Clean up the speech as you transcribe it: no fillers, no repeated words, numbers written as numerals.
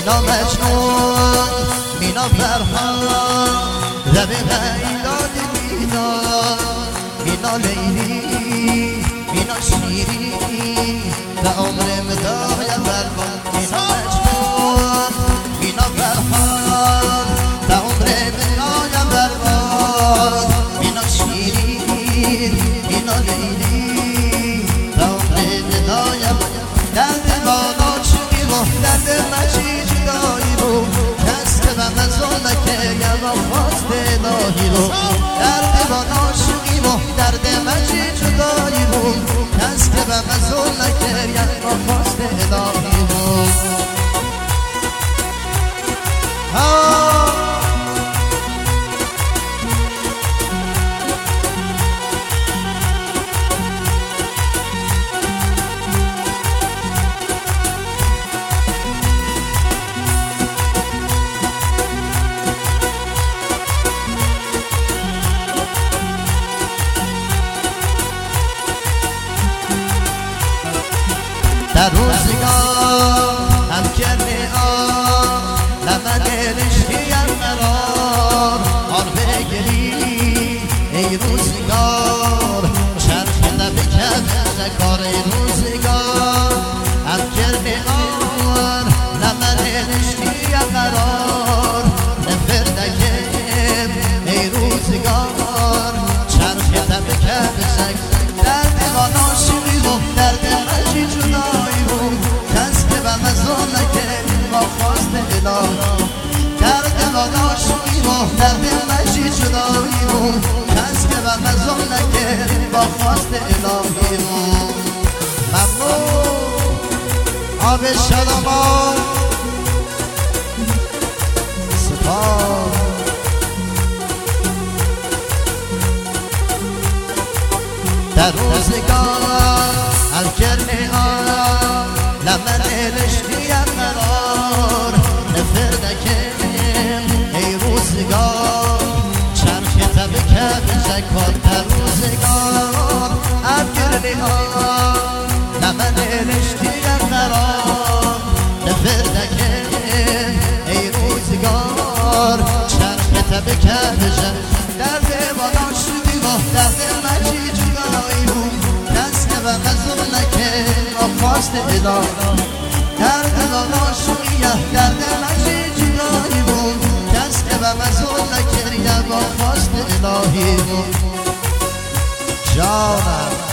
مینا مجنون مینا فرحان لب غیلان مینا مینا لیلی مینا شیری به عمر مدایم بربان مینا مجنون مینا فرحان به عمر مدایم بربان مینا شیری مینا لیلی به عمر مدایم درد بالا چی و درد مجی جدایی رو کس که به مزون نکریم و خواست الهی رو درد بالا شقی و درد مجی جدایی رو کس که به مزون نکریم و خواست الهی رو در روزگار هم کرده لمن رشتیم قرار آن بگری ای روزگار چرخ لب کف کار ای روزگار هم کرده لمن رشتیم قرار نفردکم ای روزگار چرخ لب کف درد بالا شیری و درد مجی جدایی بود کس که به مزون نکرد با خواست الهی درد بالا شیری و درد مجی جدایی بود کس که به مزون نکرد با خواست الهی بود ممنون آب شادمان سپاس در روزگار هر کرنه لمن رشتیم قرار نفردکم ای روزگار چرخ تب کف زکات در روزگار هر کرنه لمن رشتیم قرار نفردکم ای روزگار چرخ تب کف زکات درد بالا شدی و درد مجی جدایی بود کس که به مزون نکرد و خواست الهی درد بالا شدی درد مجی جدایی بود کس که به مزون نکرد و خواست الهی بود جانم